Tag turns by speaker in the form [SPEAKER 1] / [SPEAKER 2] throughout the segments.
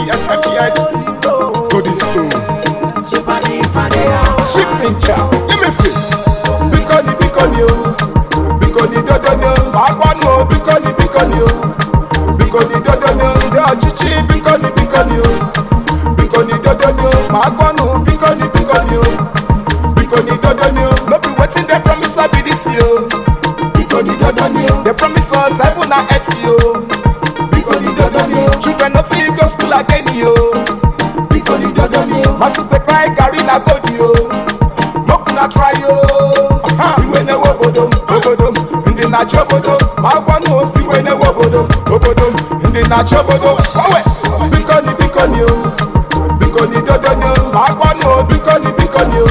[SPEAKER 1] yes. Good is too. Sweet pincher, give me free. Bikoni yo. Bikoni dodono. Agbano bikoni yo. Bikoni dodono. De achichi bikoni yo. Bikoni dodono. Agbano bikoni yo. Bikoni dodono. No be wetin dem promise I be this yo. Bikoni dodono. They promise us heaven and earth yo. Bikoni dodono. Children no fit go school again yo. Bikoni dodono. Masses dey cry carry na gold yo. Make una try yo. Iwe ne wobodo. Ndi na chobodo. Magwanu osi we ne wobodo. Ndi na chobodo. Wawe. Bikoni yo. Bikoni dodono. Magwanu bikoni yo.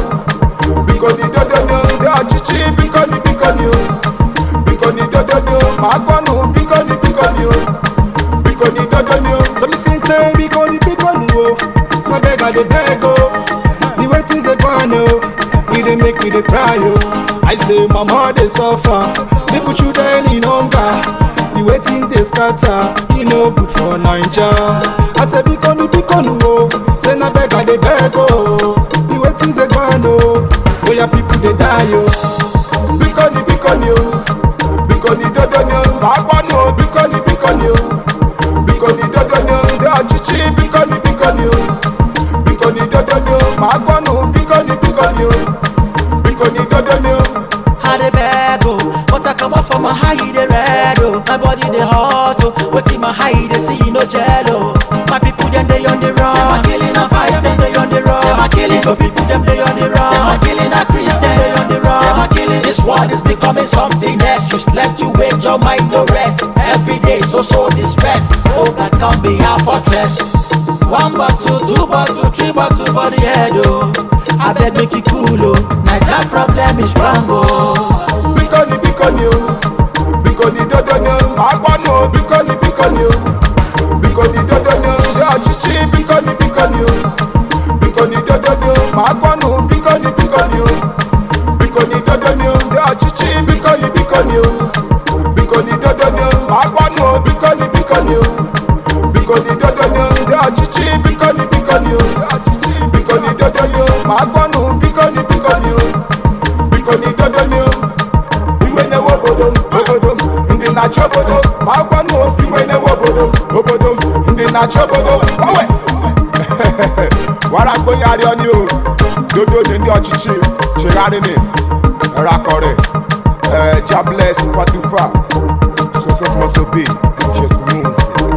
[SPEAKER 1] Bikoni dodono. De achichi bikoni yo. Bikoni dodono. Magwanu bikoni yo. Bikoni dodono.
[SPEAKER 2] So me sing say bikoni wo. My beg I dey beg oh. The way things dey go on oh. It dey make me dey cry oh. I say mama dey suffer. People children in hunger. The way things dey scatter. E no good for Naija. I say bikoni wo. Say na beg I dey beg oh. The way things dey go on oh. Oya people dey die oh.
[SPEAKER 1] Bikoni yo. Bikoni dodono. Magwanu bikoni yo. Bikoni dodono. De achichi bikoni yo. Bikoni dodono. Magwanu bikoni yo. Bikoni dodono.
[SPEAKER 3] I dey beg oh, but I come up from my high dey red oh. My body dey hot oh, wetin my high dey see no jello. My people dem dey on the run, dem a killing and fighting dey on the run. Dem a killing good people, dem dey on the run. Dem a killing a Christian, dey on the run. Dem a killing. This world is becoming something else. You slept, you wake, your mind no rest. Every day so distress. Oh God, come be our fortress. 1 bottle, 2 bottle, 3 bottle for the head oh. I beg make it cool oh. Naija problem is strong oh.
[SPEAKER 1] Bikoni yo. Bikoni dodono. Magwanu bikoni yo. Bikoni dodono. De achichi bikoni yo. Bikoni dodono. Magwanu bikoni yo. Bikoni dodono. De achichi bikoni yo. Bikoni dodono. Magwanu bikoni yo. Bikoni dodono. De achichi bikoni yo. Bikoni dodono. Magwanu bikoni yo. Bikoni dodono. Iwe ne wobodo. Ndi na chobodo. Magwanu osi we ne wobodo. Ndi na chobodo. Wawe. Wara gbonyari oni o. Dodo ni ndi ọchịchị chegharị ni. Rakọrị. Jobless, what you fa? Success must be. Just moves.